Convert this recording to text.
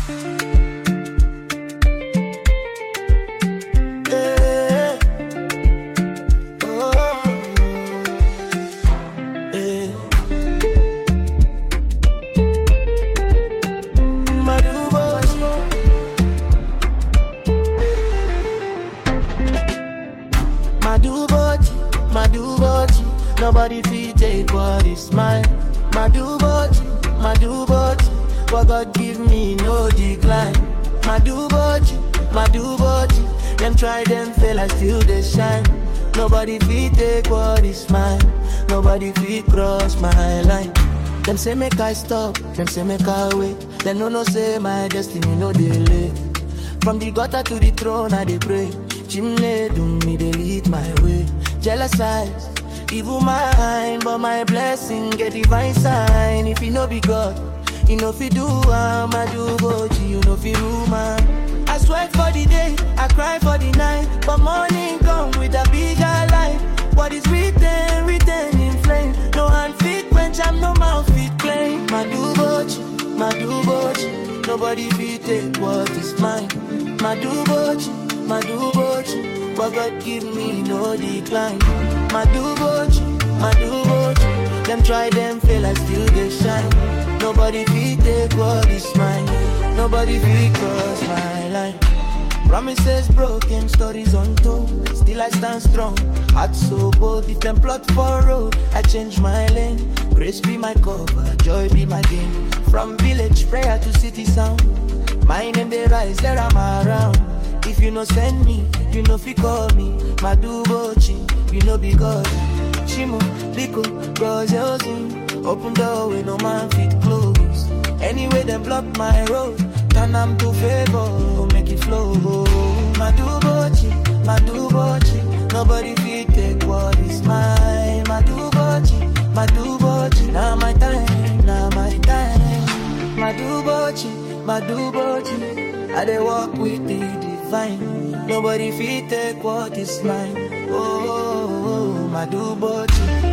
Nobody fit take what is mine. My do body, what God give me no decline. My do body, them try them fail, I still they shine. Nobody fit take what is mine. Nobody fit cross my line. Them say make I stop, them say make I wait. Them no say my destiny no delay. From the gutter to the throne I dey pray. Chimney do me they lead my way. Jealous eyes, evil mind, but my blessing get divine sign. If you know be God, you know fi do I do boji, you know fi rule man. I sweat for the day, I cry for the night, but morning come with a bigger light. What is written, written in flame. No hand fit quench, I'm no mouth fit claim. My do boji, nobody fit take what is mine. My do boji, what God give me no decline. My do boji, them try them fail, I still they shine. Nobody fit take what is mine. Nobody fit cross my line. Promises broken, stories untold. Still I stand strong, heart so bold. If them plot for road, I change my lane. Grace be my cover, joy be my gain. From village prayer to city sound, my name they rise, there I'm around. If you no send me, you no fi call me. My do bochi, you no be God. Shimo, Liko, Goziosin. Open door with no man fit close. Anyway them block my road, turn them to favor, make it flow. My do bochi, nobody fit take what is mine. My do bochi, now my time, now my time. My do bochi, I dey walk with the divine. Nobody fit take what is mine. Oh, my do bochi.